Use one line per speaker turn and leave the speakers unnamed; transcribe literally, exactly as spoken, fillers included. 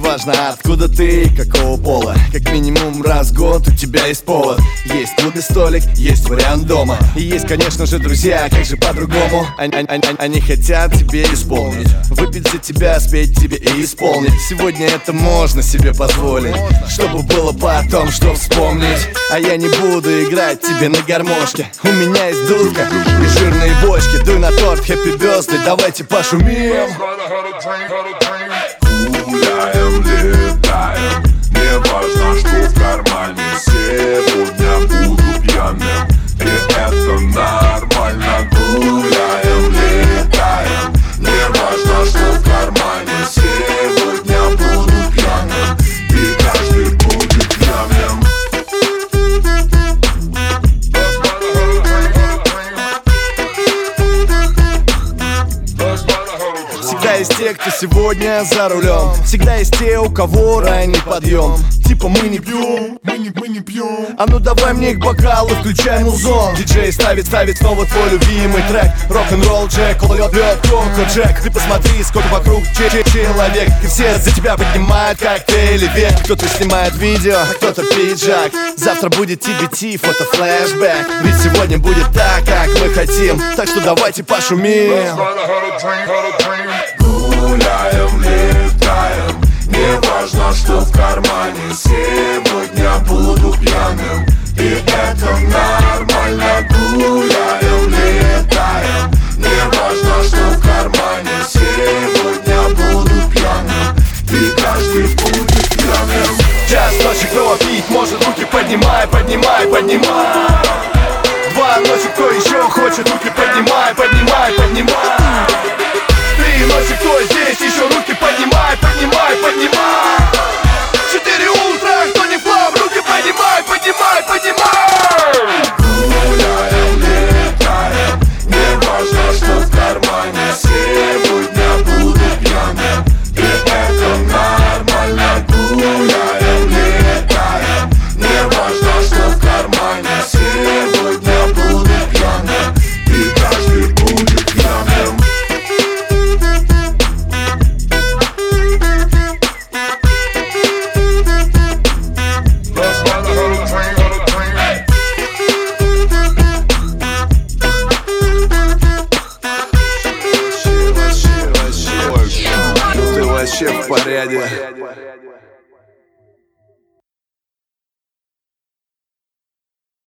неважно откуда ты, какого пола. Как минимум раз в год у тебя есть повод. Есть клубный столик, есть вариант дома. И есть, конечно же, друзья, как же по-другому. Они, они, они, они хотят тебе исполнить, выпить за тебя, спеть тебе и исполнить. Сегодня это можно себе позволить, чтобы было потом, что вспомнить. А я не буду играть тебе на гармошке. У меня есть дудка и жирные бочки. Дуй на торт, happy birthday, давайте пошумим.
Гуляем, летаем, не важно, что в кармане. Сегодня буду пьяным, и это нормально. Гуляем, летаем, не важно, что в кармане. Сегодня буду пьяным, и каждый будет пьяным.
Всегда есть те, кто сегодня за рулем. Всегда есть те, у кого ранний подъем. Типа мы не пьем, мы не, мы не пьем. А ну давай мне к бокалу, включай музон. Диджей ставит, ставит снова твой любимый трек. Рок-н-ролл Джек, льет, льет, коко Джек. Ты посмотри, сколько вокруг человек. И все за тебя поднимают коктейли век. Кто-то снимает видео, а кто-то пиджак. Завтра будет ти би ти, фото-флешбэк. Ведь сегодня будет так, как мы хотим. Так что давайте пошумим.
Гуляем, летаем, не важно, что в кармане. Сегодня буду пьяным, и это нормально. Гуляем, летаем, не важно, что в кармане. Сегодня буду пьяным, и каждый будет пьяным.
Час ночи, кто пить может, руки поднимай, поднимай, поднимай. Два ночи, кто еще хочет, руки поднимай, поднимай, поднимай. Три ночи, кто здесь, еще руки поднимай, поднимай, поднимай. Четыре утра, кто не в клуб, руки поднимай, поднимай, поднимай.
Гуляем, летаем, не важно, что в кармане. Сегодня буду пьяным, и это нормально. Гуляем, летаем, не важно, что в кармане. Сегодня буду пьяным, и каждый будет пьяным.
Ты вообще в порядке.